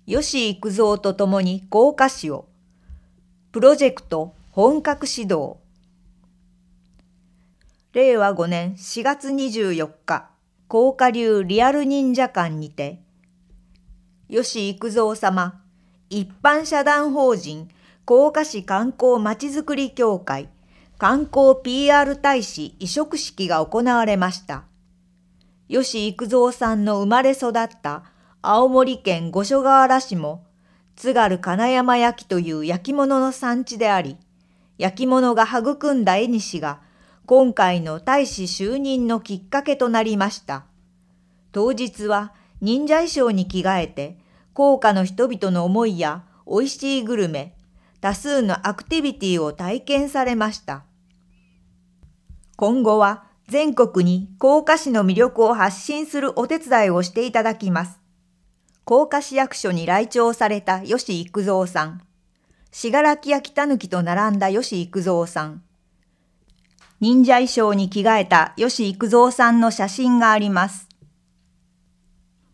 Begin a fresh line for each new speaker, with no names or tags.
吉幾三と共に甲賀市を。プロジェクト本格始動。令和5年4月24日、甲賀流リアル忍者館にて、吉幾三様、一般社団法人甲賀市観光まちづくり協会観光 PR 大使委嘱式が行われました。吉幾三さんの生まれ育った青森県五所川原市も津軽金山焼という焼き物の産地であり、焼き物が育んだ縁が今回の大使就任のきっかけとなりました。当日は忍者衣装に着替えて、甲賀の人々の思いやおいしいグルメ、多数のアクティビティを体験されました。今後は全国に甲賀市の魅力を発信するお手伝いをしていただきます。甲賀市役所に来庁された吉幾三さん、信楽焼たぬきと並んだ吉幾三さん、忍者衣装に着替えた吉幾三さんの写真があります。